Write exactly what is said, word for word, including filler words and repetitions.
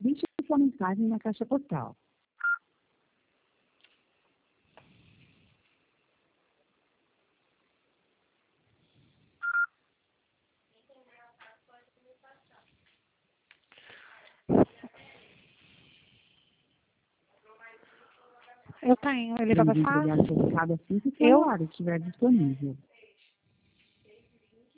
Deixe sua mensagem na caixa postal. Eu tenho. Ele vai Vamos passar? entregar o seu recado assim que sua Eu? hora estiver disponível.